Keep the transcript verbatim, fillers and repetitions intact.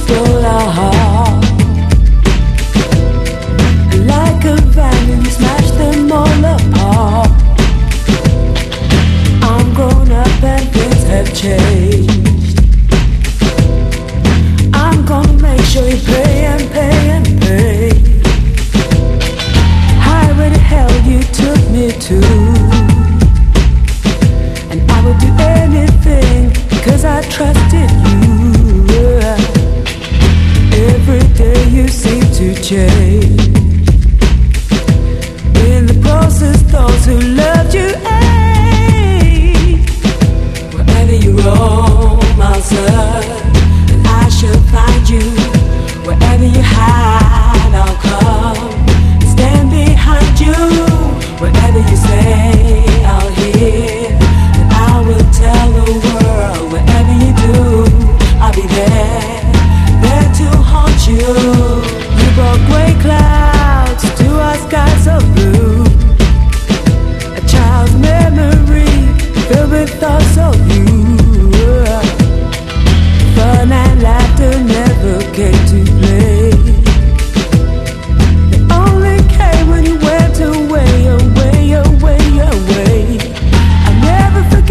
stole our heart. And like a van, you smashed them all apart. I'm grown up and things have changed. I'm gonna make sure you pay and pay and pay. Highway to hell you took me to, and I would do anything because I trusted you. Every day you seem to change. In the process, those who loved you hate. Wherever you roam, I'll search, and I shall find you. Wherever you hide, I'll come and stand behind you. Whatever you say, I'll hear, and I will tell the world. Whatever you do, I'll be there, there to haunt you. You brought gray clouds to our skies of blue, a child's memory filled with thoughts